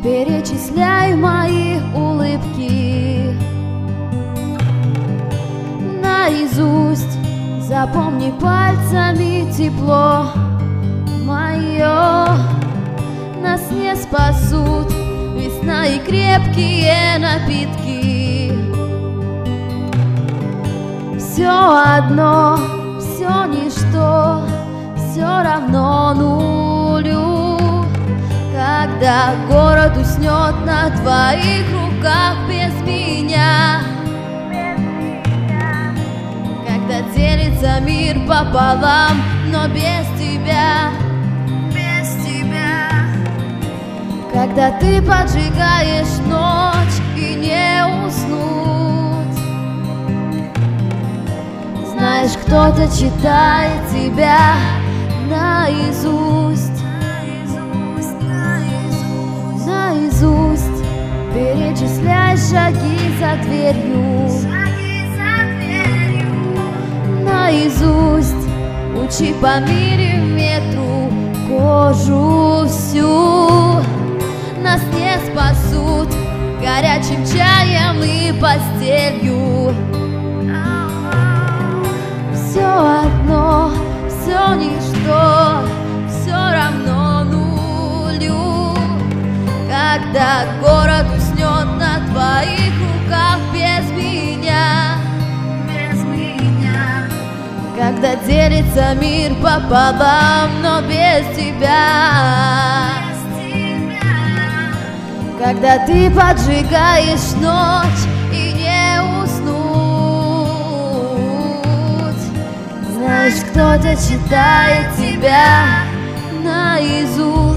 перечисляй мои улыбки наизусть. Запомни пальцами тепло мое. Нас не спасут весна и крепкие напитки. Все одно, все ничто, все равно нулю. Когда город уснет на твоих руках без меня, когда делится мир пополам, но без тебя, когда ты поджигаешь ночь и не уснуть. Знаешь, кто-то читает тебя наизусть, наизусть. Перечисляй шаги за дверью, наизусть. Учи по миллиметру кожу всю. Нас не спасут горячим чаем и постелью. Все одно, все ничто, все равно нулю. Когда город уснет на твоих руках без меня, когда делится мир пополам, но без тебя, когда ты поджигаешь ночь и не уснуть. Знаешь, кто-то читает тебя наизусть.